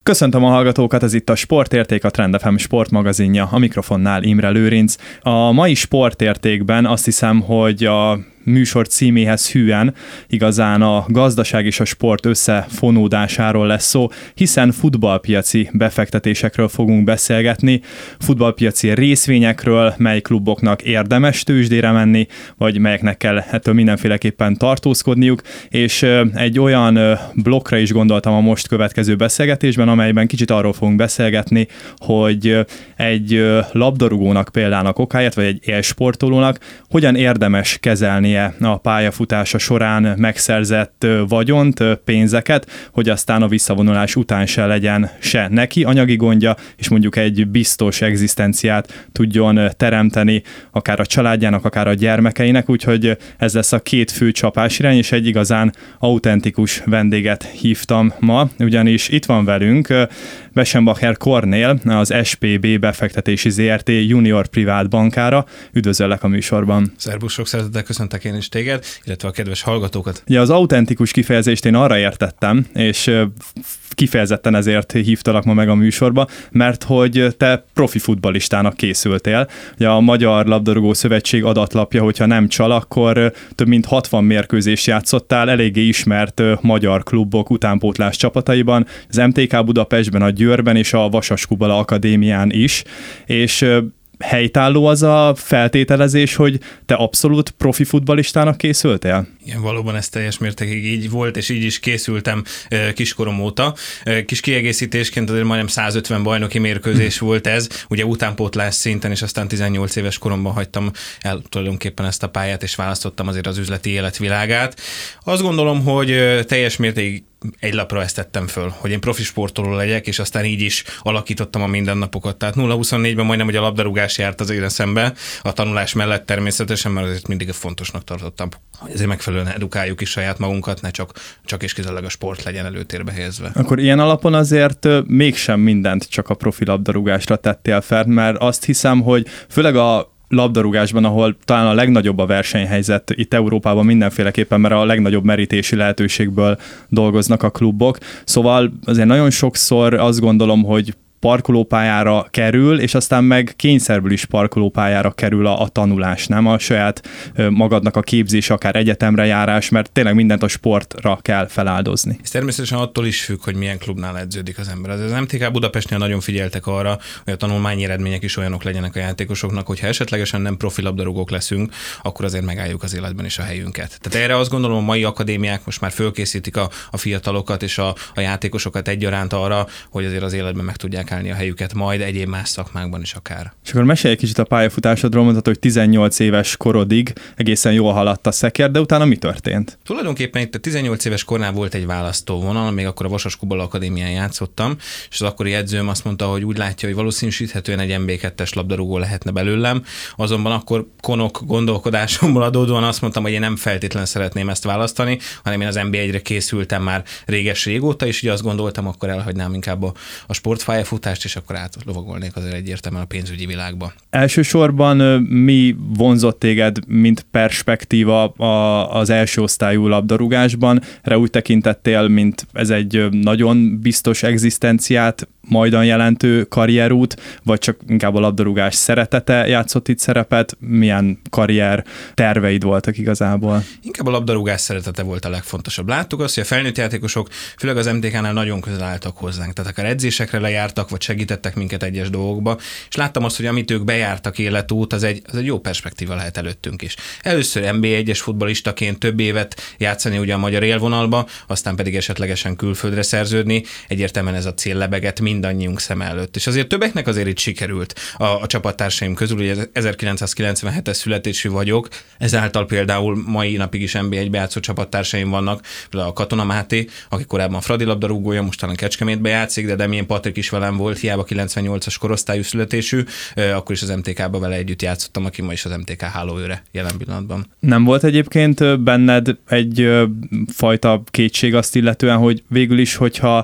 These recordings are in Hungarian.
Köszöntöm a hallgatókat, ez itt a Sportérték, a Trend FM sportmagazinja, a mikrofonnál Imre Lőrinc. A mai Sportértékben azt hiszem, hogy a műsor címéhez hűen igazán a gazdaság és a sport összefonódásáról lesz szó, hiszen futballpiaci befektetésekről fogunk beszélgetni, futballpiaci részvényekről, mely kluboknak érdemes tőzsdére menni, vagy melyeknek kell ettől mindenféleképpen tartózkodniuk, és egy olyan blokkra is gondoltam a most következő beszélgetésben, amelyben kicsit arról fogunk beszélgetni, hogy egy labdarúgónak például okáért, vagy egy élsportolónak hogyan érdemes kezelnie a pályafutása során megszerzett vagyont, pénzeket, hogy aztán a visszavonulás után se legyen se neki anyagi gondja, és mondjuk egy biztos egzisztenciát tudjon teremteni akár a családjának, akár a gyermekeinek, úgyhogy ez lesz a két fő csapásirány, és egy igazán autentikus vendéget hívtam ma, ugyanis itt van velünk Weschenbacher Kornél, az SPB befektetési ZRT junior privát bankára. Üdvözöllek a műsorban. Szerbusz, sok szeretettel köszöntök én is téged, illetve a kedves hallgatókat. Ja, az autentikus kifejezést én arra értettem, és kifejezetten ezért hívtalak ma meg a műsorba, mert hogy te profi futballistának készültél. Ugye a Magyar Labdarúgó Szövetség adatlapja, hogyha nem csal, akkor több mint 60 mérkőzést játszottál eléggé ismert magyar klubok utánpótlás csapataiban, az MTK Budapestben, a Győrben és a Vasas-Kubala Akadémián is, és helytálló az a feltételezés, hogy te abszolút profi futballistának készültél? Igen, valóban ez teljes mértékig így volt, és így is készültem kiskorom óta. Kis kiegészítésként azért majdnem 150 bajnoki mérkőzés volt ez, ugye utánpótlás szinten, és aztán 18 éves koromban hagytam el tulajdonképpen ezt a pályát, és választottam azért az üzleti életvilágát. Azt gondolom, hogy teljes mértékig egy lapra ezt tettem föl, hogy én profi sportoló legyek, és aztán így is alakítottam a mindennapokat. Tehát 0-24-ben majdnem, hogy a labdarúgás járt az én szembe, a tanulás mellett természetesen, mert azért mindig fontosnak tartottam, hogy ezért megfelelően edukáljuk is saját magunkat, ne csak és kizárólag a sport legyen előtérbe helyezve. Akkor ilyen alapon azért mégsem mindent csak a profi labdarúgásra tettél fel, mert azt hiszem, hogy főleg a labdarúgásban, ahol talán a legnagyobb a versenyhelyzet itt Európában mindenféleképpen, mert a legnagyobb merítési lehetőségből dolgoznak a klubok. Szóval azért nagyon sokszor azt gondolom, hogy parkolópályára kerül, és aztán meg kényszerből is parkolópályára kerül a tanulás, nem? A saját magadnak a képzés, akár egyetemre járás, mert tényleg mindent a sportra kell feláldozni. Ez természetesen attól is függ, hogy milyen klubnál edződik az ember. Az MTK Budapestnél nagyon figyeltek arra, hogy a tanulmányi eredmények is olyanok legyenek a játékosoknak, hogyha esetlegesen nem profi labdarúgók leszünk, akkor azért megálljuk az életben is a helyünket. Tehát erre azt gondolom, a mai akadémiák most már fölkészítik a fiatalokat és a játékosokat egyaránt arra, hogy azért az életben meg tudják állni a helyüket, majd egyéb más szakmákban is akár. És akkor mesélj egy kicsit a pályafutásodról, mondhatod, hogy 18 éves korodig egészen jól haladt a szekér, de utána mi történt? Tulajdonképpen itt a 18 éves kornál volt egy választóvonal, még akkor a Vasas-Kubala Akadémián játszottam, és az akkori edzőm azt mondta, hogy úgy látja, hogy valószínűsíthetően egy MB2-es labdarúgó lehetne belőlem, azonban akkor konok gondolkodásomból adódóan azt mondtam, hogy én nem feltétlenül szeretném ezt választani, hanem én az MB1-re készültem már régóta, és így azt gondoltam, akkor elhagynám inkább a sportpályafutást, és akkor átlovagolnék azért egyértelműen a pénzügyi világba. Elsősorban mi vonzott téged, mint perspektíva az első osztályú labdarúgásban? Erre úgy tekintettél, mint ez egy nagyon biztos egzisztenciát majdan jelentő karrierút, vagy csak inkább a labdarúgás szeretete játszott itt szerepet? Milyen karrier terveid voltak igazából? Inkább a labdarúgás szeretete volt a legfontosabb. Láttuk azt, hogy a felnőtt játékosok, főleg az MTK-nál nagyon közel álltak hozzánk. Tehát akár edzésekre lejártak, vagy segítettek minket egyes dolgokba, és láttam azt, hogy amit ők bejártak életút, az egy jó perspektíva lehet előttünk is. Először NB1-es futballistaként több évet játszani ugye a magyar élvonalba, aztán pedig esetlegesen külföldre szerződni. Egyértelműen ez a cél lebegett mindannyiunk szem előtt. És azért többeknek azért itt sikerült a csapattársaim közül, ugye 1997-es születésű vagyok, ezáltal például mai napig is NB1-be játszó csapattársaim vannak, például a Katona Máté, aki korábban Fradi labdarúgója, most talán Kecskemétbe játszik, de Demjén Patrik is velem volt, hiába 98-as korosztályú születésű, akkor is az MTK-ba vele együtt játszottam, aki ma is az MTK hálóőre jelen pillanatban. Nem volt egyébként benned egy fajta kétség azt illetően, hogy végül is, hogyha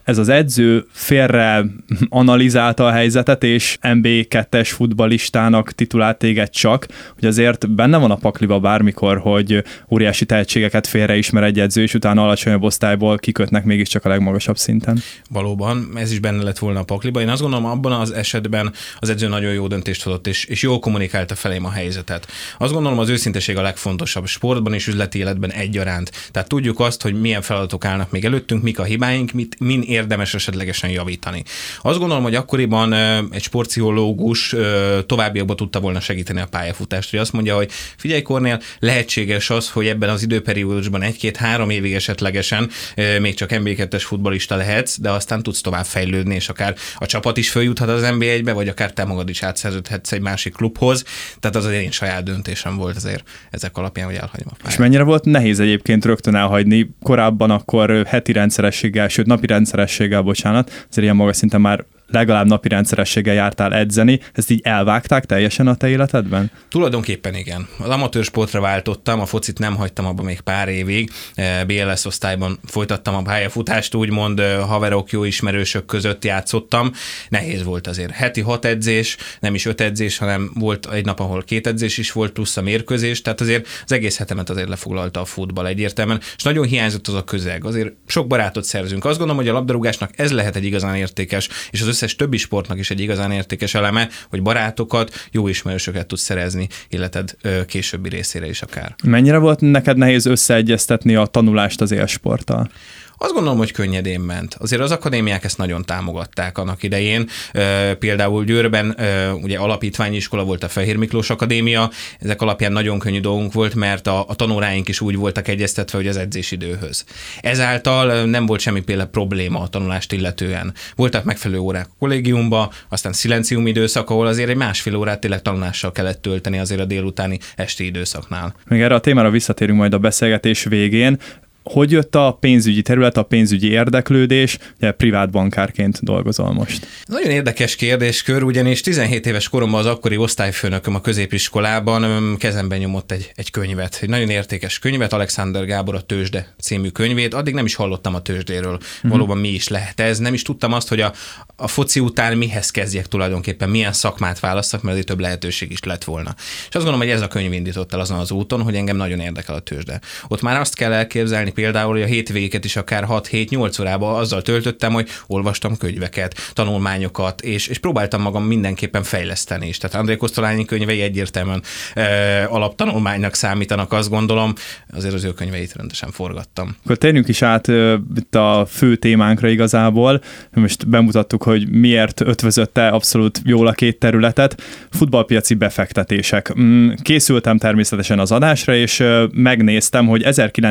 ez az edző félre analizálta a helyzetet, és NB2-es futballistának titulált téged csak, hogy azért benne van a pakliba bármikor, hogy óriási tehetségeket félreismer egy edző, és utána alacsonyabb osztályból kikötnek mégiscsak a legmagasabb szinten. Valóban, ez is benne lett volna a pakliba. Én azt gondolom, abban az esetben az edző nagyon jó döntést hozott, és jól kommunikálta felém a helyzetet. Azt gondolom, az őszinteség a legfontosabb sportban és üzleti életben egyaránt. Tehát tudjuk azt, hogy milyen feladatok állnak még előttünk, mik a hibáink, min érdemes esetlegesen javítani. Azt gondolom, hogy akkoriban egy sportpszichológus továbbiakban tudta volna segíteni a pályafutást, hogy azt mondja, hogy figyelj Kornél, lehetséges az, hogy ebben az időperiódusban 1-2-3 évig esetlegesen még csak NB2-es futballista lehetsz, de aztán tudsz tovább fejlődni, és akár a csapat is följuthat az NB1-be, vagy akár te magad is átszerződhetsz egy másik klubhoz. Tehát az én saját döntésem volt azért ezek alapján, hogy elhagyom a pályát. És mennyire volt nehéz egyébként rögtön elhagyni? Korábban akkor heti rendszerességgel, sőt napi rendszerességgel, bocsánat, azért ilyen magas szinten már legalább napi rendszerességgel jártál edzeni, ezt így elvágták teljesen a te életedben? Tulajdonképpen igen. Az amatőr sportra váltottam, a focit nem hagytam abba még pár évig, BLS osztályban folytattam a pályafutást, úgymond haverok, jó ismerősök között játszottam. Nehéz volt azért. Heti 6 edzés, nem is 5 edzés, hanem volt egy nap, ahol 2 edzés is volt, plusz a mérkőzés, tehát azért az egész hetemet azért lefoglalta a futball egyértelműen, és nagyon hiányzott az a közeg. Azért sok barátot szerzünk. Azt gondolom, hogy a labdarúgásnak ez lehet egy igazán értékes, és az összes többi sportnak is egy igazán értékes eleme, hogy barátokat, jó ismerősöket tudsz szerezni életed későbbi részére is akár. Mennyire volt neked nehéz összeegyeztetni a tanulást az élsporttal? Azt gondolom, hogy könnyedén ment. Azért az akadémiák ezt nagyon támogatták annak idején. Például Győrben ugye alapítványi iskola volt, a Fehér Miklós Akadémia, ezek alapján nagyon könnyű dolgunk volt, mert a tanóráink is úgy voltak egyeztetve, hogy az edzésidőhöz. Ezáltal nem volt semmiféle probléma a tanulást illetően. Voltak megfelelő órák a kollégiumba, aztán szilencium időszak, ahol azért egy másfél órát tényleg tanulással kellett tölteni azért a délutáni esti időszaknál. Még erre a témára visszatérünk majd a beszélgetés végén. Hogy jött a pénzügyi terület, a pénzügyi érdeklődés? Ugye privát bankárként dolgozol most. Nagyon érdekes kérdéskör, ugyanis 17 éves koromban az akkori osztályfőnököm a középiskolában kezemben nyomott egy könyvet. Egy nagyon értékes könyvet, Alexander Gábor a Tőzsde című könyvét. Addig nem is hallottam a tőzsdéről. Valóban mi is lehet ez. Nem is tudtam azt, hogy a foci után mihez kezdjek tulajdonképpen, milyen szakmát válasszak, mert azért több lehetőség is lett volna. És azt gondolom, hogy ez a könyv indított el azon az úton, hogy engem nagyon érdekel a tőzsde. Ott már azt kell elképzelni például, hogy a hétvégéket is akár 6-7-8 órában azzal töltöttem, hogy olvastam könyveket, tanulmányokat, és próbáltam magam mindenképpen fejleszteni is. Tehát André Kosztolányi könyvei egyértelműen alaptanulmánynak számítanak, azt gondolom, azért az ő könyveit rendesen forgattam. Akkor térjünk is át itt a fő témánkra igazából. Most bemutattuk, hogy miért ötvözötte abszolút jól a két területet. Futballpiaci befektetések. Készültem természetesen az adásra, és megnéztem, hogy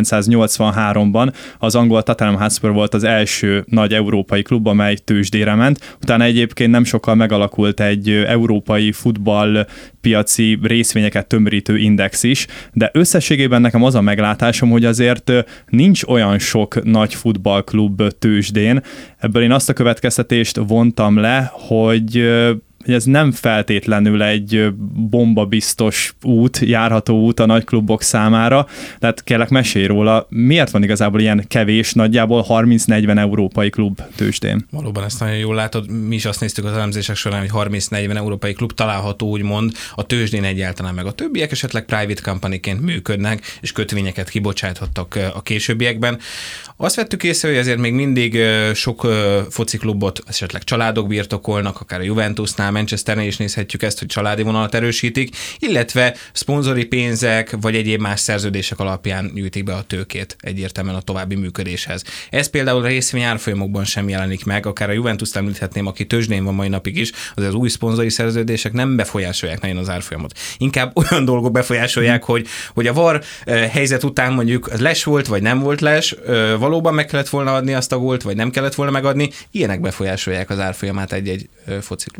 1983-ban az angol Tottenham Hotspur volt az első nagy európai klub, amely tőzsdére ment. Utána egyébként nem sokkal megalakult egy európai futballpiaci részvényeket tömörítő index is, de összességében nekem az a meglátásom, hogy azért nincs olyan sok nagy futballklub tőzsdén. Ebből én azt a következtetést vontam le, hogy ez nem feltétlenül egy bombabiztos út, járható út a nagy klubok számára, tehát kérlek mesélj róla, miért van igazából ilyen kevés, nagyjából 30-40 európai klub tőzsdén? Valóban ezt nagyon jól látod, mi is azt néztük az elemzések során, hogy 30-40 európai klub található úgymond a tőzsdén egyáltalán, meg a többiek esetleg private companyként működnek, és kötvényeket kibocsáthattak a későbbiekben. Azt vettük észre, hogy azért még mindig sok fociklubot esetleg családok birtokolnak, akár a Juventusnál, Manchesternél is nézhetjük ezt, hogy családi vonalat erősítik, illetve szponzori pénzek vagy egyéb más szerződések alapján gyűjtik be a tőkét egyértelműen a további működéshez. Ez például a részvény árfolyamokban sem jelenik meg, akár a Juventus-t említhetném, aki tőzsdén van mai napig is, az új szponzori szerződések nem befolyásolják nagyon az árfolyamot. Inkább olyan dolgok befolyásolják, hogy a VAR helyzet után mondjuk az les volt, vagy nem volt les, valóban meg kellett volna adni azt a gólt, vagy nem kellett volna megadni, ilyenek befolyásolják az árfolyamát egy-egy fociklub részvény.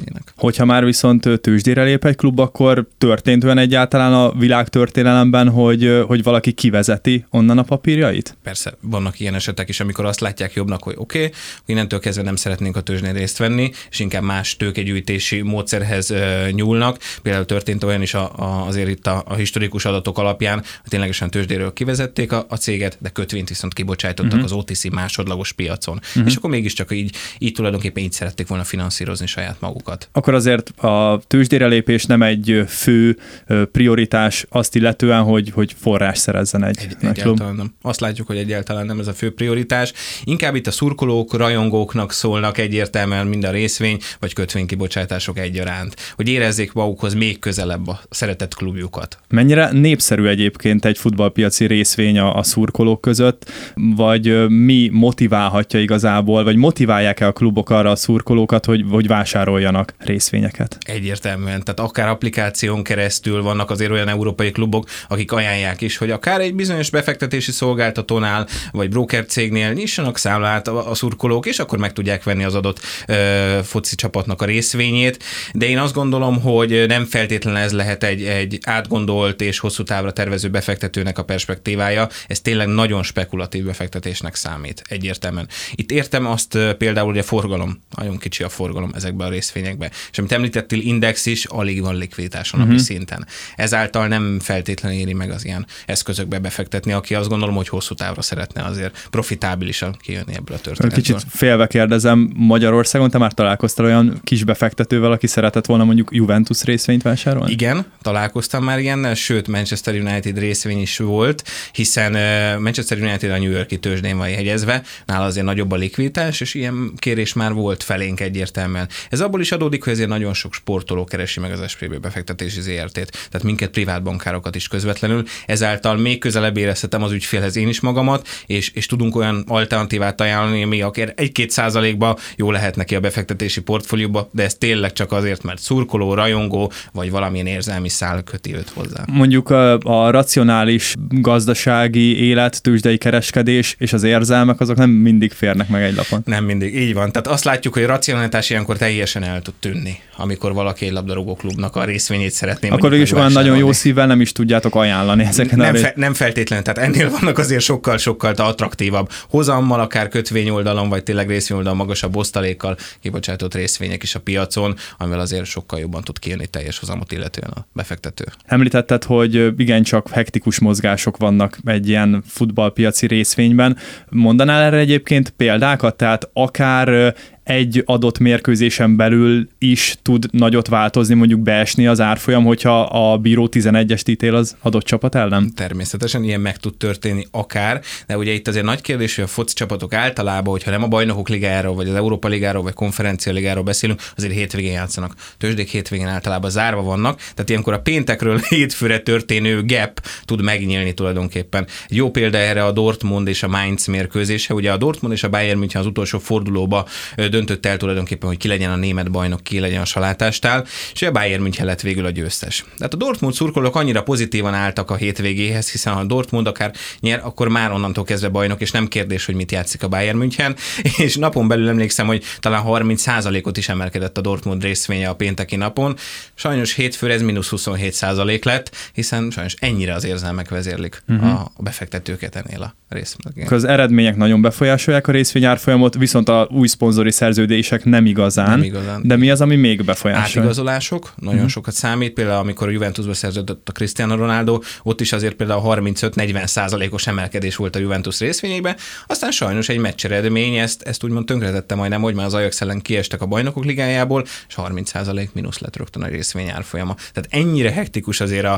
részvényének. Hogyha már viszont tőzsdére lép egy klub, akkor történt olyan egyáltalán a világtörténelemben, hogy valaki kivezeti onnan a papírjait? Persze, vannak ilyen esetek is, amikor azt látják jobbnak, hogy oké, innentől kezdve nem szeretnénk a tőzsdén részt venni, és inkább más tőkegyűjtési módszerhez nyúlnak. Például történt olyan is azért itt a historikus adatok alapján, hogy ténylegesen tőzsdéről kivezették a céget, de kötvényt viszont kibocsájtottak az OTC másodlagos piacon. És akkor mégiscsak így tulajdonképpen így szerették volna finanszírozni saját magukat. Akkor azért a tőzsdére lépés nem egy fő prioritás azt illetően, hogy forrás szerezzen egy klub. Nem. Azt látjuk, hogy egyáltalán nem ez a fő prioritás. Inkább itt a szurkolók, rajongóknak szólnak egyértelműen mind a részvény vagy kötvénykibocsátások egyaránt, hogy érezzék magukhoz még közelebb a szeretett klubjukat. Mennyire népszerű egyébként egy futballpiaci részvény a szurkolók között, vagy mi motiválhatja igazából, vagy motiválják-e a klubok arra a szurkolókat, hogy vásároljanak részvényeket? Egyértelműen, tehát akár applikáción keresztül vannak azért olyan európai klubok, akik ajánlják is, hogy akár egy bizonyos befektetési szolgáltatónál, vagy broker cégnél nyissanak számlát a szurkolók, és akkor meg tudják venni az adott foci csapatnak a részvényét, de én azt gondolom, hogy nem feltétlenül ez lehet egy átgondolt és hosszú távra tervező befektetőnek a perspektívája, ez tényleg nagyon spekulatív befektetésnek számít, egyértelműen. Itt értem azt például, hogy a forgalom, nagyon kicsi a forgalom ezekben a részvényekben, és amit említettél, index is, alig van likviditás a napi szinten. Ezáltal nem feltétlenül éri meg az ilyen eszközökbe befektetni, aki azt gondolom, hogy hosszú távra szeretne azért profitábilisan kijönni ebből a történetből. Kicsit félve kérdezem, Magyarországon te már találkoztál olyan kis befektetővel, aki szeretett volna mondjuk Juventus részvényt vásárolni? Igen, találkoztam már ilyennel, sőt Manchester United részvény is volt, hiszen Manchester United a New York-i tőzsdén van jegyezve, nála azért nagyobb a likviditás, és ilyen kérés már volt felénk egyértelműen. Ez abból is adódik, hogy azért nagyon sok sportoló keresi meg az SPB befektetési ZRT-t, tehát minket privát bankárokat is közvetlenül, ezáltal még közelebb érezhetem az ügyfélhez én is magamat, és tudunk olyan alternatívát ajánlani, ami akár 1-2%-ba jó lehet neki a befektetési portfólióba, de ez tényleg csak azért, mert szurkoló, rajongó, vagy valamilyen érzelmi szál köti őt hozzá. Mondjuk a racionális gazdasági élet, tőzsdei kereskedés és az érzelmek azok nem mindig férnek meg egy lapon. Nem mindig, így van. Tehát azt látjuk, hogy a racionalitás ilyenkor teljesen el tud tűnni, amikor valaki egy labdarúgó klubnak a részvényét szeretné. Akkor is olyan nagyon jó szívvel nem is tudjátok ajánlani ezeket. Nem feltétlenül, tehát ennél vannak azért sokkal attraktívabb hozammal, akár kötvény oldalon, vagy tényleg részvény oldalon magasabb osztalékkal kibocsátott részvények is a piacon, amivel azért sokkal jobban tud kijönni teljes hozamot illetően a befektető. Említetted, hogy igencsak hektikus mozgások vannak egy ilyen futballpiaci részvényben. Mondanál erre egyébként példákat? Tehát akár egy adott mérkőzésen belül is tud nagyot változni, mondjuk beesni az árfolyam, hogyha a bíró 11-est ítél az adott csapat ellen? Természetesen ilyen meg tud történni akár, de ugye itt azért nagy kérdés, hogy a foci csapatok általában, hogyha nem a Bajnokok Ligájáról, vagy az Európa Ligáról, vagy Konferencia Ligáról beszélünk, azért hétvégén játszanak. Tőzsdék hétvégén általában zárva vannak, tehát ilyenkor a péntekről hétfőre történő gap tud megnyílni tulajdonképpen. Egy jó példa erre a Dortmund és a Mainz mérkőzése. Ugye a Dortmund és a Bayern München az utolsó fordulóba döntött el tulajdonképpen, hogy ki legyen a német bajnok, ki legyen a salátástál, és a Bayern München lett végül a győztes. Tehát a Dortmund szurkolók annyira pozitívan álltak a hétvégéhez, hiszen ha a Dortmund akár nyer, akkor már onnantól kezdve bajnok, és nem kérdés, hogy mit játszik a Bayern München, és napon belül emlékszem, hogy talán 30%-ot is emelkedett a Dortmund részvénye a pénteki napon. Sajnos hétfőre ez -27% lett, hiszen sajnos ennyire az érzelmek vezérlik a befektetőket ennél a részvényen. Az eredmények nagyon befolyásolják a részvényárfolyamot, viszont a új szponzori szerződések nem igazán. De mi az, ami még befolyásolja? Átigazolások, nagyon sokat számít. Például amikor a Juventusba szerződött a Cristiano Ronaldo, ott is azért például 35-40%-os emelkedés volt a Juventus részvényében. Aztán sajnos egy meccs eredmény ezt úgymond tönkretette majdnem, hogy már az Ajax ellen kiestek a Bajnokok Ligájából, és 30% mínusz lett rögtön a részvény árfolyama. Tehát ennyire hektikus azért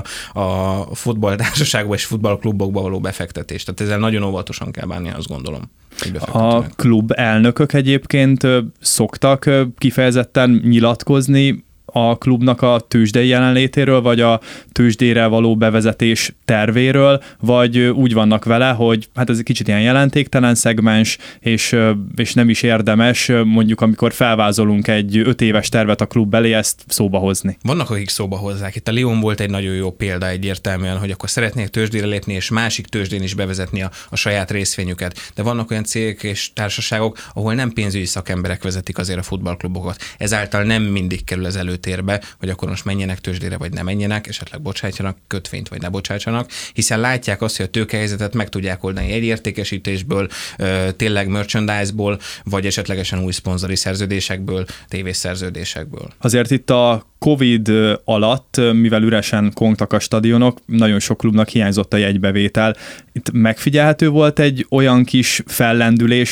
a futballtársaságban és futballklubokba való befektetés. Tehát ezzel nagyon óvatosan kell bánni, azt gondolom. A klub elnökök egyébként szoktak kifejezetten nyilatkozni a klubnak a tőzsdei jelenlétéről, vagy a tőzsdére való bevezetés tervéről, vagy úgy vannak vele, hogy hát ez egy kicsit ilyen jelentéktelen szegmens, és nem is érdemes, mondjuk amikor felvázolunk egy 5 éves tervet a klub elé, ezt szóba hozni. Vannak, akik szóba hozzák. Itt a Lyon volt egy nagyon jó példa egyértelműen, hogy akkor szeretnék tőzsdére lépni, és másik tőzsdén is bevezetni a saját részvényüket. De vannak olyan cégek és társaságok, ahol nem pénzügyi szakemberek vezetik azért a futballklubokat. Ezáltal nem mindig kerül az előtérbe, hogy akkor most menjenek tőzsdére, vagy ne menjenek, esetleg bocsátsanak kötvényt, vagy ne bocsátsanak, hiszen látják azt, hogy a tőkehelyzetet meg tudják oldani egy értékesítésből, tényleg merchandise-ból, vagy esetlegesen új szponzori szerződésekből, tévészerződésekből. Azért itt a Covid alatt, mivel üresen kongtak a stadionok, nagyon sok klubnak hiányzott a jegybevétel. Itt megfigyelhető volt egy olyan kis fellendülés,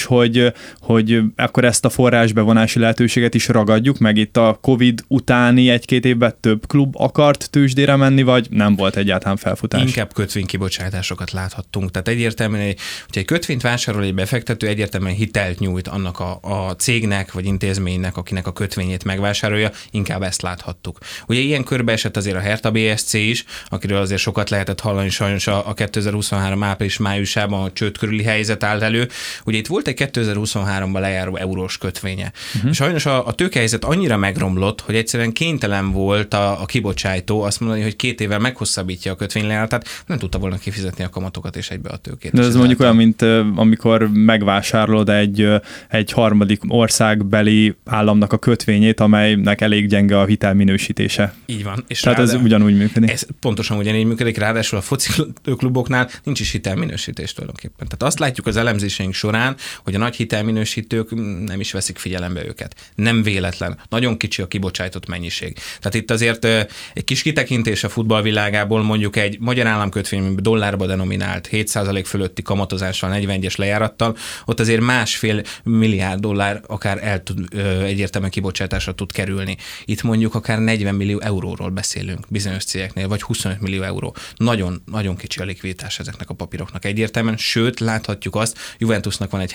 hogy akkor ezt a forrásbevonási lehetőséget is ragadjuk, meg itt a Covid utáni 1-2 évben több klub akart tőzsdére menni, vagy nem volt egyáltalán felfutás? Inkább kötvénykibocsátásokat láthattunk. Tehát egyértelműen, hogyha egy kötvényt vásárol egy befektető, egyértelműen hitelt nyújt annak a cégnek, vagy intézménynek, akinek a kötvényét megvásárolja, inkább ezt láthattuk. Ugye ilyen körbe esett azért a Hertha BSC is, akiről azért sokat lehetett hallani, sajnos a 2023 április-májusában a csőd körüli helyzet állt elő. Ugye itt volt egy 2023-ban lejáró eurós kötvénye. Sajnos a tőkehelyzet annyira megromlott, hogy egyszerűen kénytelen volt a kibocsájtó azt mondani, hogy 2 évvel meghosszabbítja a kötvénylejáratát, nem tudta volna kifizetni a kamatokat és egybe a tőkét. De ez mondjuk olyan, mint amikor megvásárolod egy harmadik országbeli államnak a kötvényét, amelynek elég gyenge a hitelminősítése. Így van. És tehát ez ugyanúgy működik. Ez pontosan ugyanígy működik, ráadásul a foci kluboknál nincs is hitelminősítés tulajdonképpen. Tehát azt látjuk az elemzéseink során, hogy a nagy hitelminősítők nem is veszik figyelembe őket. Nem véletlen. Nagyon kicsi a kibocsájtott mennyiség. Tehát itt azért egy kis kitekintés a futballvilágából, mondjuk egy magyar államkötvény dollárba denominált 7% fölötti kamatozással, 41-es lejárattal, ott azért $1,5 milliárd akár egyértelműen kibocsátásra tud kerülni. Itt mondjuk akár 40 millió euróról beszélünk bizonyos cégeknél, vagy 25 millió euró. Nagyon, nagyon kicsi a likviditás ezeknek a papíroknak egyértelműen, sőt, láthatjuk azt, Juventusnak van egy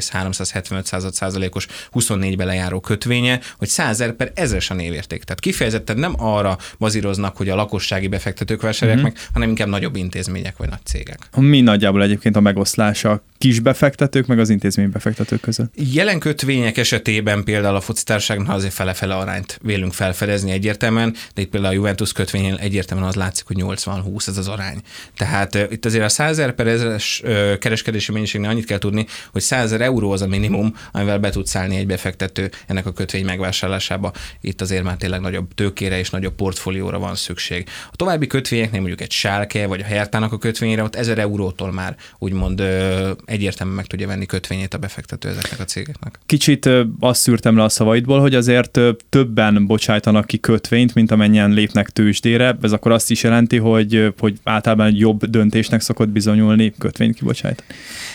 3,375%-os 24-be lejáró kötvénye, hogy 100,000/1000-es a névérték. Tehát kifejezetten nem arra bazíroznak, hogy a lakossági befektetők vásárolják meg, hanem inkább nagyobb intézmények vagy nagy cégek. Mi nagyjából egyébként a megoszlása a kis befektetők meg az intézménybefektetők között? Jelen kötvények esetében például a focitársaságnál azért fele-fele arányt vélünk felfedezni egyértelműen, de itt például a Juventus kötvényén egyértelműen az látszik, hogy 80-20 ez az arány. Tehát itt azért a 100,000/1000-es kereskedési mennyiségnél annyit kell tudni, hogy 100,000 euró az a minimum, amivel be tud szállni egy befektető ennek a kötvény megvásárlásába. Itt azért már tényleg nagyobb tőkére és nagyobb portfólióra van szükség. A további kötvényeknél mondjuk egy Schalke vagy a Hertának a kötvényére ott 1000 eurótól már úgymond egyértelműen meg tudja venni kötvényét a befektető ezeknek a cégeknek. Kicsit azt szűrtem le a szavaidból, hogy azért többen bocsájtanak ki kötvényt, mint amennyien lépnek tőzsdére. Ez akkor azt is jelenti, hogy általában egy jobb döntésnek szokott bizonyulni kötvényt kibocsájtani.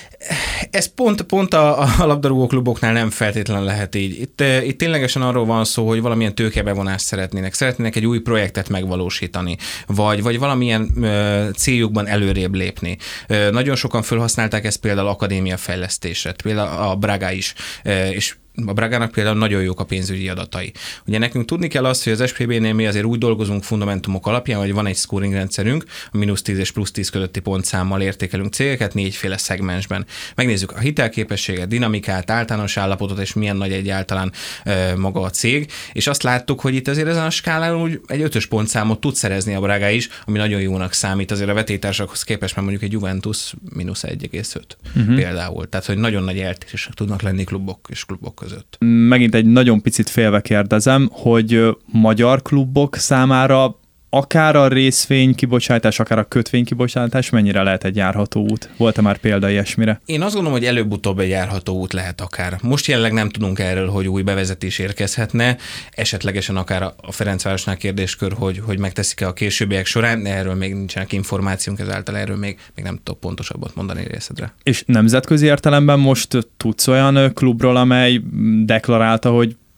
Ez pont a labdarúgó kluboknál nem feltétlenül lehet így. Itt ténylegesen arról van szó, hogy valamilyen tőkebevonást szeretnének egy új projektet megvalósítani, vagy valamilyen céljukban előrébb lépni. Nagyon sokan felhasználták ezt például akadémiafejlesztésre, például a Braga is, és a Bragának például nagyon jók a pénzügyi adatai. Ugye nekünk tudni kell azt, hogy az SPB-nél mi azért úgy dolgozunk fundamentumok alapján, hogy van egy scoring rendszerünk, a -10 és +10 közötti pontszámmal értékelünk cégeket 4 szegmensben. Megnézzük a hitelképességet, dinamikát, általános állapotot, és milyen nagy egyáltalán maga a cég, és azt láttuk, hogy itt azért ezen a skálán úgy egy 5-ös pontszámot tud szerezni a Braga is, ami nagyon jónak számít azért a vetélytársakhoz képest, mert mondjuk egy Juventus -1,5 például. Tehát, hogy nagyon nagy eltérések tudnak lenni klubok és klubok között. Megint egy nagyon picit félve kérdezem, hogy magyar klubok számára akár a részvény kibocsátás, akár a kötvény kibocsátás mennyire lehet egy járható út? Volt-e már példa ilyesmire? Én azt gondolom, hogy előbb-utóbb egy járható út lehet akár. Most jelenleg nem tudunk erről, hogy új bevezetés érkezhetne, esetlegesen akár a Ferencvárosnál kérdéskör, hogy megteszik-e a későbbiek során, de erről még nincsenek információnk, ezáltal erről még nem tudok pontosabbat mondani részedre. És nemzetközi értelemben most tudsz olyan klubról, amely deklarálta, hogy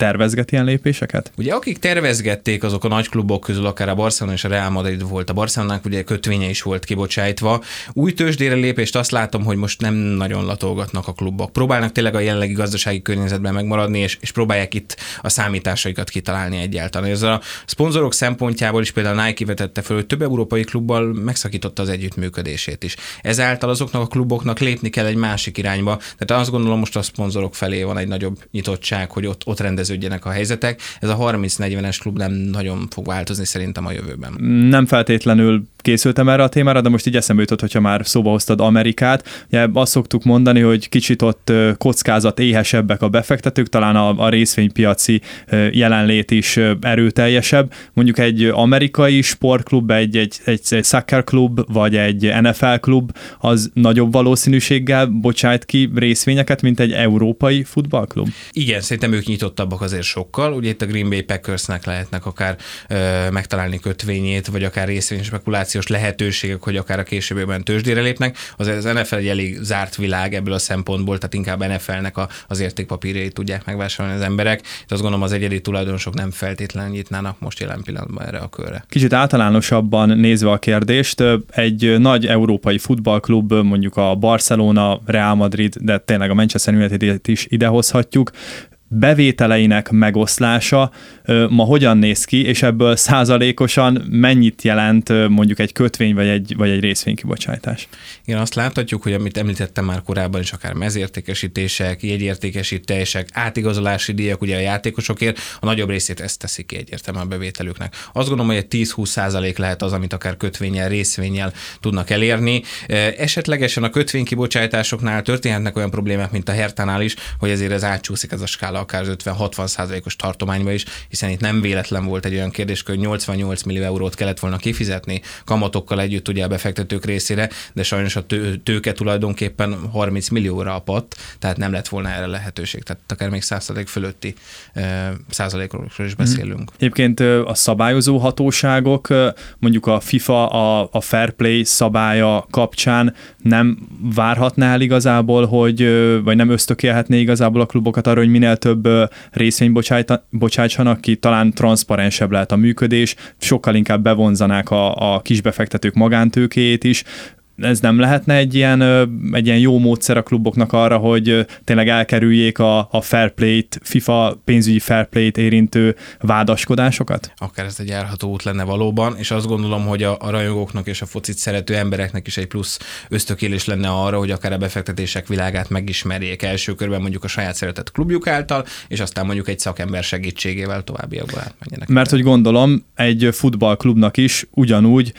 tervezget ilyen lépéseket? Ugye akik tervezgették, azok a nagy klubok közül akár a Barcelona és a Real Madrid volt. A Barcelonának ugye kötvénye is volt kibocsájtva. Új tőzsdére lépést azt látom, hogy most nem nagyon latolgatnak a klubok. Próbálnak tényleg a jelenlegi gazdasági környezetben megmaradni, és próbálják itt a számításaikat kitalálni egyáltalán. Ez a szponzorok szempontjából is például a Nike vetette föl, hogy több európai klubbal megszakította az együttműködését is. Ezáltal azoknak a kluboknak lépni kell egy másik irányba. Tehát azt gondolom, most a szponzorok felé van egy nagyobb nyitottság, hogy ott rendeződjenek a helyzetek. Ez a 30-40-es klub nem nagyon fog változni szerintem a jövőben. Nem feltétlenül készültem erre a témára, de most így eszembe jutott, hogyha már szóba hoztad Amerikát. Ugye azt szoktuk mondani, hogy kicsit ott kockázat éhesebbek a befektetők, talán a részvénypiaci jelenlét is erőteljesebb. Mondjuk egy amerikai sportklub, egy soccer klub, vagy egy NFL klub, az nagyobb valószínűséggel bocsájt ki részvényeket, mint egy európai futballklub? Igen, szerintem ők nyitottabbak azért sokkal. Ugye itt a Green Bay Packersnek lehetnek akár megtalálni kötvényét, vagy akár részvényspekulációs lehetőségek, hogy akár a későbbiben tőzsdére lépnek. Az NFL egy elég zárt világ ebből a szempontból, tehát inkább NFL-nek az értékpapírjait tudják megvásárolni az emberek. Itt azt gondolom, az egyedi tulajdonosok nem feltétlenül nyitnának most jelen pillanatban erre a körre. Kicsit általánosabban nézve a kérdést, egy nagy európai futballklub, mondjuk a Barcelona, Real Madrid, de tényleg a Manchester United-et is idehozhatjuk, bevételeinek megoszlása ma hogyan néz ki, és ebből százalékosan mennyit jelent mondjuk egy kötvény vagy egy részvénykibocsátás? Igen, azt láthatjuk, hogy amit említettem már korábban is, akár mezértékesítések, jegyértékesítések, átigazolási díjak ugye a játékosokért, a nagyobb részét ezt teszik ki egyértelműen a bevételüknek. Azt gondolom, hogy egy 10-20% lehet az, amit akár kötvényel, részvénnyel tudnak elérni. Esetlegesen a kötvénykibocsátásoknál történhetnek olyan problémák, mint a Hertánál is, hogy ezért ez átcsúszik ez a skála akár 50-60%-os tartományba is, hiszen itt nem véletlen volt egy olyan kérdés, hogy 88 millió eurót kellett volna kifizetni kamatokkal együtt ugye a befektetők részére, de sajnos a tőke tulajdonképpen 30 millióra apadt, tehát nem lett volna erre lehetőség. Tehát akár még 100% fölötti százalékról is beszélünk. Egyébként a szabályozó hatóságok, mondjuk a FIFA a Fair Play szabálya kapcsán nem várhatná el igazából, vagy nem ösztökélhetné igazából a klubokat arra, hogy minél több részvényt bocsátsanak ki, talán transzparensebb lehet a működés, sokkal inkább bevonzanák a kisbefektetők magántőkéjét is. Ez nem lehetne egy ilyen jó módszer a kluboknak arra, hogy tényleg elkerüljék a fair play-t, FIFA pénzügyi fair play-t érintő vádaskodásokat? Akár ez egy járható út lenne valóban, és azt gondolom, hogy a rajongóknak és a focit szerető embereknek is egy plusz ösztökélés lenne arra, hogy akár a befektetések világát megismerjék első körben mondjuk a saját szeretett klubjuk által, és aztán mondjuk egy szakember segítségével továbbiakban átmenjenek. Mert hogy gondolom, egy futballklubnak is ugyanúgy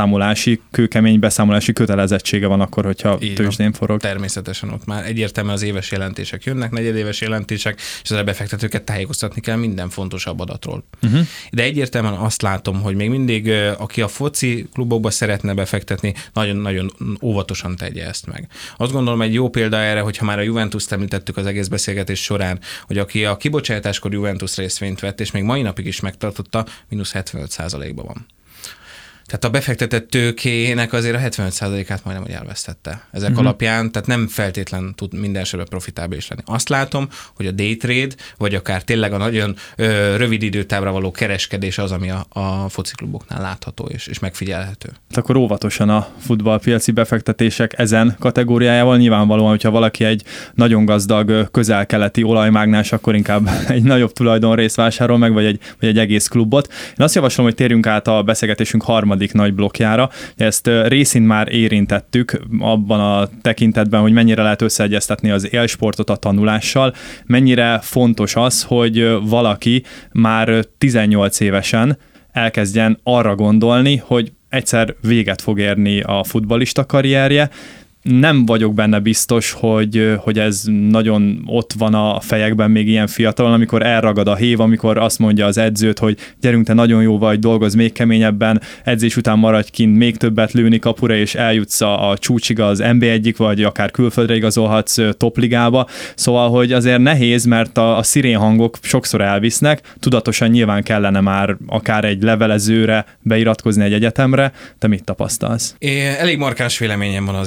kőkemény beszámolási kötelezettsége van akkor, hogyha tőzsdén forog. Természetesen ott már egyértelműen az éves jelentések jönnek, negyedéves jelentések, és az a befektetőket tájékoztatni kell minden fontosabb adatról. De egyértelműen azt látom, hogy még mindig, aki a foci klubokba szeretne befektetni, nagyon-nagyon óvatosan tegye ezt meg. Azt gondolom, egy jó példa erre, hogyha már a Juventust említettük az egész beszélgetés során, hogy aki a kibocsátáskor Juventus részvényt vett, és még mai napig is megtartotta, -75%-ban van. Tehát a befektetett tőkének azért a 75%-át majdnem, hogy elvesztette. Ezek alapján, tehát nem feltétlen tud minden esetben profitábilis lenni. Azt látom, hogy a day trade, vagy akár tényleg a nagyon rövid időtávra való kereskedés az, ami a focikluboknál látható és megfigyelhető. Akkor óvatosan a futballpiaci befektetések ezen kategóriájával. Nyilvánvalóan, hogyha valaki egy nagyon gazdag közel-keleti olajmágnás, akkor inkább egy nagyobb tulajdonrészt vásárol meg, vagy egy egész klubot. Én azt javaslom, hogy térjünk át a beszélgetésünk harmadik nagy blokkjára. Ezt részint már érintettük abban a tekintetben, hogy mennyire lehet összeegyeztetni az élsportot a tanulással, mennyire fontos az, hogy valaki már 18 évesen elkezdjen arra gondolni, hogy egyszer véget fog érni a futballista karrierje. Nem vagyok benne biztos, hogy ez nagyon ott van a fejekben még ilyen fiatalon, amikor elragad a hév, amikor azt mondja az edzőt, hogy gyerünk, te nagyon jó vagy, dolgozz még keményebben, edzés után maradj kint, még többet lőni kapura, és eljutsz a csúcsig az NB1-ig, vagy akár külföldre igazolhatsz topligába. Szóval, hogy azért nehéz, mert a szirénhangok sokszor elvisznek, tudatosan nyilván kellene már akár egy levelezőre beiratkozni egy egyetemre. Te mit tapasztalsz? Elég markáns véleményem van azért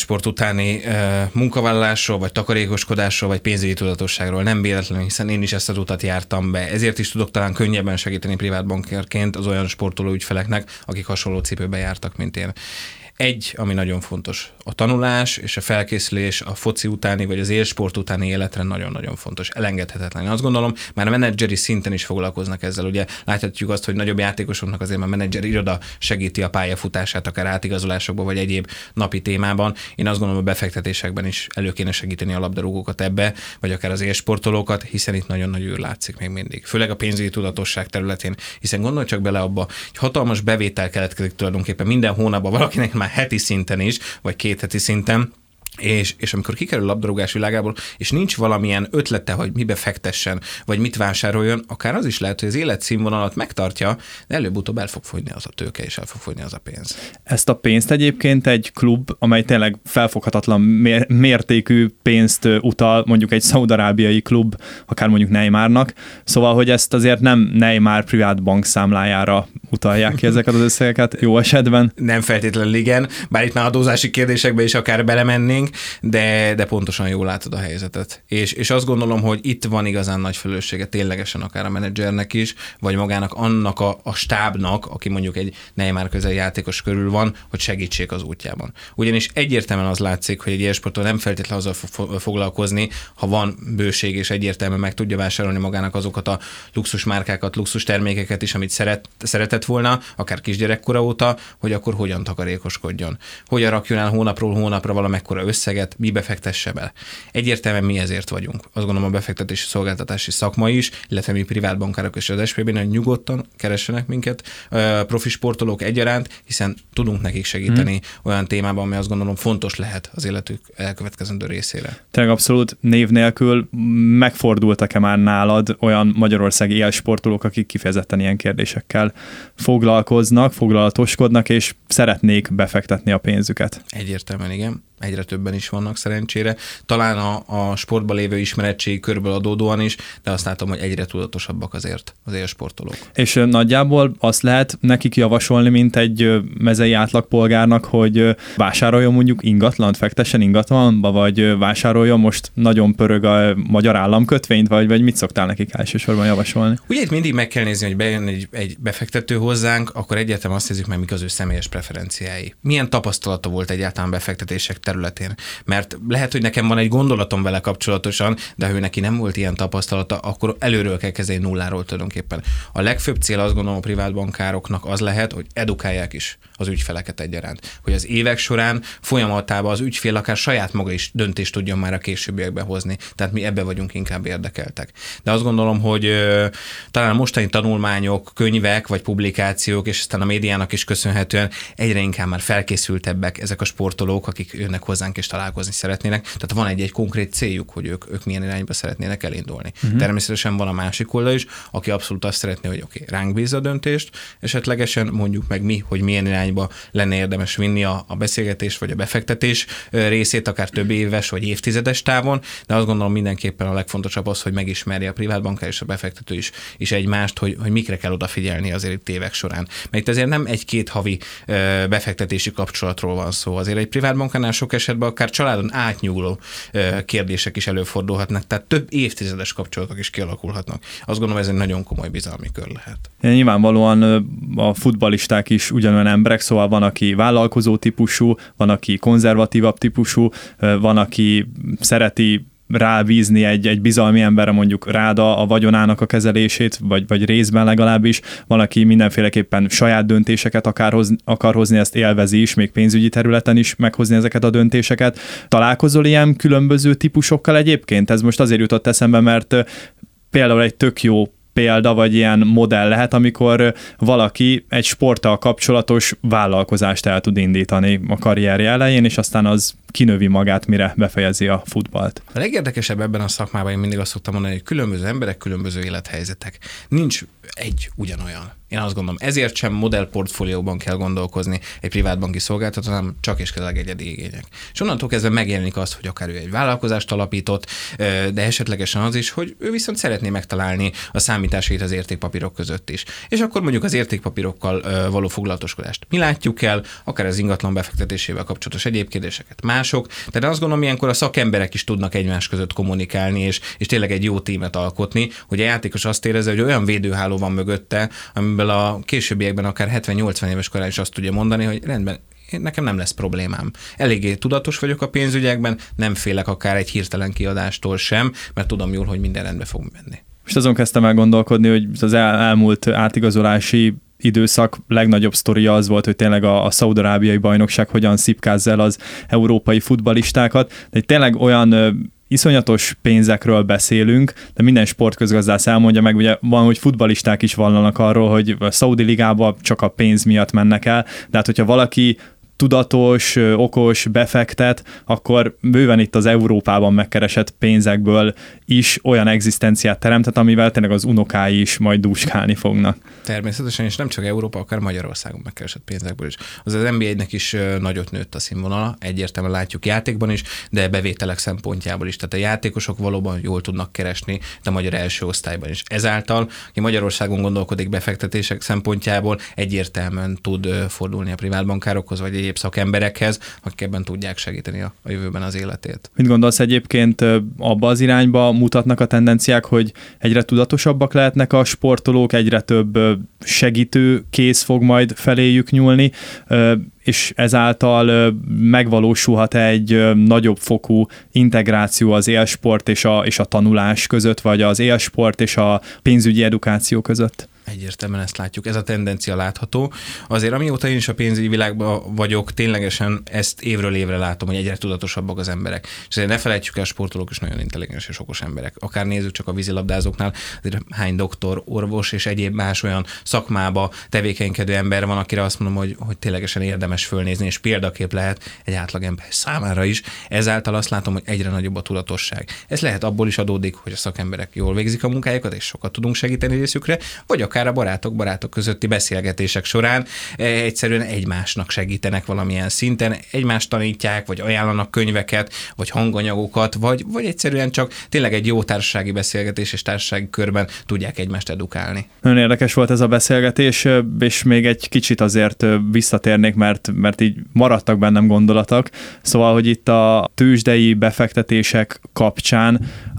élsport utáni munkavállalásról, vagy takarékoskodásról, vagy pénzügyi tudatosságról. Nem véletlenül, hiszen én is ezt az utat jártam be. Ezért is tudok talán könnyebben segíteni privátbankerként az olyan sportoló ügyfeleknek, akik hasonló cipőbe jártak, mint én. Ami nagyon fontos, a tanulás és a felkészülés a foci utáni vagy az élsport utáni életre nagyon-nagyon fontos, elengedhetetlen. Én azt gondolom, már a menedzseri szinten is foglalkoznak ezzel. Ugye láthatjuk azt, hogy nagyobb játékosoknak azért már menedzser iroda segíti a pályafutását, akár átigazolásokban vagy egyéb napi témában. Én azt gondolom, a befektetésekben is elő kéne segíteni a labdarúgókat ebbe, vagy akár az élsportolókat, hiszen itt nagyon nagy űr látszik még mindig. Főleg a pénzügyi tudatosság területén, hiszen gondolj csak bele abba, hogy hatalmas bevétel keletkezik tulajdonképpen minden hónapban valakinek már heti szinten is, vagy 2 heti szinten, és amikor kikerül a labdarúgás világából, és nincs valamilyen ötlete, hogy mibe fektessen, vagy mit vásároljon, akár az is lehet, hogy az életszínvonalat megtartja, de előbb-utóbb el fog fogyni az a tőke, és el fog fogyni az a pénz. Ezt a pénzt egyébként egy klub, amely tényleg felfoghatatlan mértékű pénzt utal, mondjuk egy szaudarábiai klub, akár mondjuk Neymarnak, szóval, hogy ezt azért nem Neymar privát bankszámlájára utalják ki ezeket az összegeket jó esetben. Nem feltétlenül igen, bár itt már adózási kérdésekbe is akár belemennénk, de pontosan jól látod a helyzetet. És azt gondolom, hogy itt van igazán nagy felelőssége ténylegesen akár a menedzsernek is, vagy magának annak a stábnak, aki mondjuk egy Neymar közeli játékos körül van, hogy segítsék az útjában. Ugyanis egyértelműen az látszik, hogy egy élsportoló nem feltétlenül azzal foglalkozni, ha van bőség és egyértelműen meg tudja vásárolni magának azokat a luxus márkákat, luxus termékeket is, amit szeretett volna, akár kisgyerekkora óta, hogy akkor hogyan takarékoskodjon. Hogyan rakjon el hónapról hónapra valamekkora összeget, mi befektesse be. Egyértelműen mi ezért vagyunk. Azt gondolom, a befektetési szolgáltatási szakma is, illetve mi privátbankárok és az SPB-ben, hogy nyugodtan keressenek minket, profi sportolók egyaránt, hiszen tudunk nekik segíteni olyan témában, ami azt gondolom fontos lehet az életük elkövetkezendő részére. Tényleg abszolút név nélkül megfordultak-e már nálad olyan magyarországi élsportolók, akik kifejezetten ilyen kérdésekkel foglalkoznak, foglalatoskodnak, és szeretnék befektetni a pénzüket? Egyértelműen igen. Egyre többen is vannak szerencsére. Talán a sportban lévő ismeretségi körből adódóan is, de azt látom, hogy egyre tudatosabbak azért az élsportolók. És nagyjából azt lehet nekik javasolni, mint egy mezei átlagpolgárnak, hogy vásároljon mondjuk ingatlant, fektessen ingatlanba, vagy vásároljon most nagyon pörög a magyar államkötvényt, vagy mit szoktál nekik elsősorban javasolni? Ugye itt mindig meg kell nézni, hogy bejön egy befektető hozzánk, akkor egyáltalán azt nézzük meg, mik az ő személyes preferenciái. Milyen tapasztalata volt egyáltalán befektetések területén. Mert lehet, hogy nekem van egy gondolatom vele kapcsolatosan, de ha ő neki nem volt ilyen tapasztalata, akkor előről kell kezdeni nulláról tulajdonképpen. A legfőbb cél, azt gondolom, a privátbankároknak az lehet, hogy edukálják is az ügyfeleket egyaránt. Hogy az évek során folyamatában az ügyfél akár saját maga is döntést tudjon már a későbbiekben hozni. Tehát mi ebbe vagyunk inkább érdekeltek. De azt gondolom, hogy talán a mostani tanulmányok, könyvek vagy publikációk, és aztán a médiának is köszönhetően egyre inkább már felkészültebbek ezek a sportolók, akik jönnek hozzánk és találkozni szeretnének. Tehát van egy konkrét céljuk, hogy ők milyen irányba szeretnének elindulni. Természetesen van a másik oldal is, aki abszolút azt szeretné, hogy oké, ránk bízza a döntést, esetlegesen mondjuk meg mi, hogy milyen irányba lenne érdemes vinni a beszélgetés vagy a befektetés részét, akár több éves vagy évtizedes távon, de azt gondolom mindenképpen a legfontosabb az, hogy megismerje a privátbankár és a befektető is egymást, hogy mikre kell odafigyelni azért itt évek során. Mert itt azért nem egy-két havi befektetési kapcsolatról van szó. Azért egy privátbankárnál sok esetben akár családon átnyúló kérdések is előfordulhatnak, tehát több évtizedes kapcsolatok is kialakulhatnak. Azt gondolom, ez egy nagyon komoly bizalmi kör lehet. Nyilvánvalóan a futballisták is ugyanolyan emberek, szóval van, aki vállalkozó típusú, van, aki konzervatívabb típusú, van, aki szereti rábízni egy bizalmi emberre, mondjuk rád a vagyonának a kezelését, vagy részben legalábbis. Van, aki mindenféleképpen saját döntéseket akar hozni, ezt élvezi is, még pénzügyi területen is meghozni ezeket a döntéseket. Találkozol ilyen különböző típusokkal egyébként? Ez most azért jutott eszembe, mert például egy tök jó példa, vagy ilyen modell lehet, amikor valaki egy sporttal kapcsolatos vállalkozást el tud indítani a karrierje elején, és aztán az kinövi magát, mire befejezi a futballt. A legérdekesebb ebben a szakmában én mindig azt szoktam mondani, hogy különböző emberek, különböző élethelyzetek. Nincs egy ugyanolyan. Én azt gondolom, ezért sem modellportfólióban kell gondolkozni egy privátbanki szolgáltató, hanem csak és kizárólag egyedi igények. És onnantól kezdve megjelenik az, hogy akár ő egy vállalkozást alapított, de esetlegesen az is, hogy ő viszont szeretné megtalálni a számításait az értékpapírok között is. És akkor mondjuk az értékpapírokkal való foglalatoskodást mi látjuk el, akár az ingatlan befektetésével kapcsolatos egyéb kérdéseket más mások, de azt gondolom, ilyenkor a szakemberek is tudnak egymás között kommunikálni, és tényleg egy jó tímet alkotni, hogy a játékos azt érezze, hogy olyan védőháló van mögötte, amiből a későbbiekben akár 70-80 éves korán is azt tudja mondani, hogy rendben, nekem nem lesz problémám. Eléggé tudatos vagyok a pénzügyekben, nem félek akár egy hirtelen kiadástól sem, mert tudom jól, hogy minden rendbe fog menni. Most azon kezdtem el gondolkodni, hogy az elmúlt átigazolási időszak legnagyobb sztoria az volt, hogy tényleg a szaúd-arábiai bajnokság hogyan szipkázza el az európai futballistákat, de tényleg olyan iszonyatos pénzekről beszélünk, de minden sportközgazdász elmondja meg, ugye van, hogy futballisták is vallanak arról, hogy a szaudi ligába csak a pénz miatt mennek el, de hát hogyha valaki tudatos, okos, befektet, akkor bőven itt az Európában megkeresett pénzekből is olyan egzisztenciát teremtett, amivel tényleg az unokái is majd dúskálni fognak. Természetesen, és nem csak Európa, akár Magyarországon megkeresett pénzekből is. Az NBA-nek is nagyot nőtt a színvonala, egyértelműen látjuk játékban is, de bevételek szempontjából is. Tehát a játékosok valóban jól tudnak keresni, de a magyar első osztályban is. Ezáltal, aki Magyarországon gondolkodik befektetések szempontjából, egyértelműen tud fordulni a privátbankárokhoz, vagy egyéb szakemberekhez, akik ebben tudják segíteni a jövőben az életét. Mit gondolsz egyébként, abba az irányba mutatnak a tendenciák, hogy egyre tudatosabbak lehetnek a sportolók, egyre több segítő kéz fog majd feléjük nyúlni, és ezáltal megvalósulhat egy nagyobb fokú integráció az élsport és a tanulás között, vagy az élsport és a pénzügyi edukáció között? Egyértelműen ezt látjuk, ez a tendencia látható. Azért amióta én is a pénzügyi világban vagyok, ténylegesen ezt évről évre látom, hogy egyre tudatosabbak az emberek. És azért ne felejtsük el, a sportolók is nagyon intelligens és okos emberek. Akár nézzük csak a vízilabdázóknál, azért hány doktor, orvos és egyéb más olyan szakmába tevékenykedő ember van, akire azt mondom, hogy ténylegesen érdemes fölnézni, és példakép lehet egy átlagember számára is. Ezáltal azt látom, hogy egyre nagyobb a tudatosság. Ez lehet abból is adódik, hogy a szakemberek jól végzik a munkájukat, és sokat tudunk segíteni részükre, vagy akár a barátok közötti beszélgetések során egyszerűen egymásnak segítenek valamilyen szinten, egymást tanítják, vagy ajánlanak könyveket, vagy hanganyagokat, vagy egyszerűen csak tényleg egy jó társasági beszélgetés és társasági körben tudják egymást edukálni. Nagyon érdekes volt ez a beszélgetés, és még egy kicsit azért visszatérnék, mert így maradtak bennem gondolatok. Szóval, hogy itt a tőzsdei befektetések kapcsán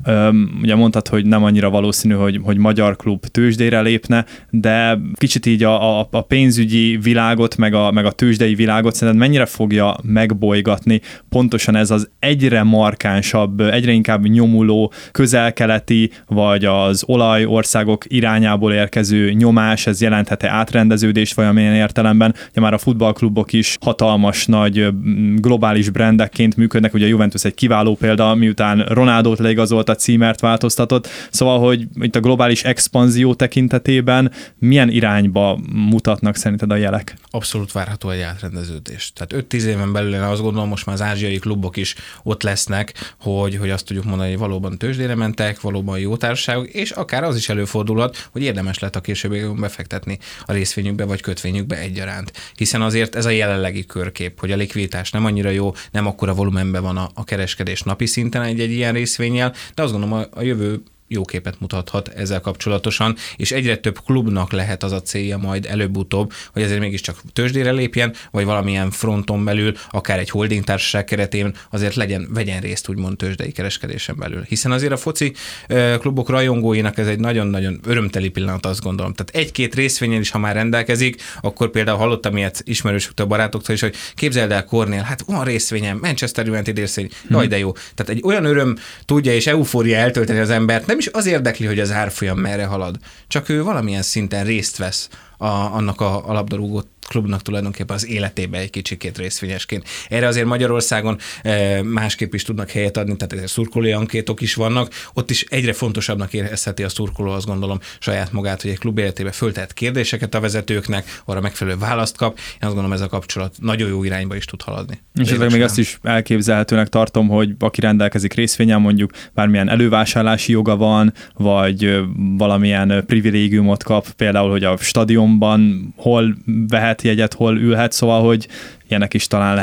ugye mondtad, hogy nem annyira valószínű, hogy magyar klub tőzsdére lépne, de kicsit így a pénzügyi világot, meg a tőzsdei világot szerinted mennyire fogja megbolygatni pontosan ez az egyre markánsabb, egyre inkább nyomuló közel-keleti, vagy az olajországok irányából érkező nyomás, ez jelenthet-e átrendeződést valamilyen értelemben? Ugye már a futballklubok is hatalmas nagy globális brandekként működnek, ugye a Juventus egy kiváló példa, miután Ronaldót leigazolt, a címert változtatott, szóval, hogy itt a globális expanzió tekintetében milyen irányba mutatnak szerinted a jelek? Abszolút várható egy átrendeződés. Tehát 5-10 éven belül én azt gondolom, most már az ázsiai klubok is ott lesznek, hogy azt tudjuk mondani, hogy valóban tőzsdére mentek, valóban jó társaságok, és akár az is előfordulhat, hogy érdemes lett a későbbiekben befektetni a részvényükbe vagy kötvényükbe egyaránt. Hiszen azért ez a jelenlegi körkép, hogy a likviditás nem annyira jó, nem akkora volumenben van a kereskedés napi szinten egy ilyen részvénnyel, de azt gondolom a jövő jó képet mutathat ezzel kapcsolatosan, és egyre több klubnak lehet az a célja majd előbb-utóbb, hogy ezért mégiscsak tőzsdére lépjen, vagy valamilyen fronton belül, akár egy holding társaság keretében azért vegyen részt úgymond tőzsdei kereskedésen belül. Hiszen azért a foci klubok rajongóinak ez egy nagyon-nagyon örömteli pillanat, azt gondolom. Tehát egy-két részvényen is, ha már rendelkezik, akkor például hallottam ilyet ismerősöktől, barátoktól is, hogy képzeld el, Kornél, hát van részvényem, Manchester United részvény, jaj de jó. Tehát egy olyan öröm tudja és eufória eltölteni az embert, nem is az érdekli, hogy az árfolyam merre halad, csak ő valamilyen szinten részt vesz annak a labdarúgó klubnak tulajdonképpen az életébe egy kicsikét részvényesként. Erre azért Magyarországon másképp is tudnak helyet adni, tehát ezért szurkolói ankétok is vannak, ott is egyre fontosabbnak érezheti a szurkoló, azt gondolom, saját magát, hogy egy klub életébe föltehet kérdéseket a vezetőknek, arra megfelelő választ kap. Én azt gondolom, ez a kapcsolat nagyon jó irányba is tud haladni. És ezek még azt is elképzelhetőnek tartom, hogy aki rendelkezik részvényen, mondjuk bármilyen elővásárlási joga van, vagy valamilyen privilégiumot kap, például, hogy a stadionban hol vehet jegyet, hol ülhet, szóval, hogy ilyenek is talán lehetnek.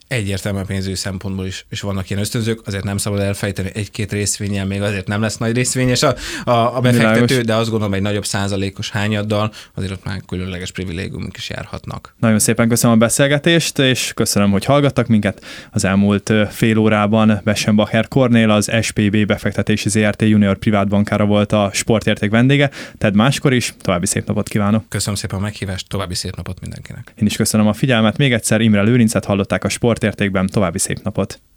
Egyértelműen pénzügyi szempontból is vannak ilyen ösztönzők, azért nem szabad elfejteni, egy-két részvénnyel még azért nem lesz nagy részvényes a befektető, világos. De azt gondolom, egy nagyobb százalékos hányaddal azért ott már különleges privilégiumok is járhatnak. Nagyon szépen köszönöm a beszélgetést, és köszönöm, hogy hallgattak minket. Az elmúlt fél órában Beschenbacher Kornél, az SPB befektetési ZRT junior privátbankára volt a Sportérték vendége. Tehát máskor is további szép napot kívánok. Köszönöm szépen a meghívást, további szép napot mindenkinek. Én is köszönöm a figyelmet. Még egyszer Imre Lőrincet hallották a Sportértékben. További szép napot.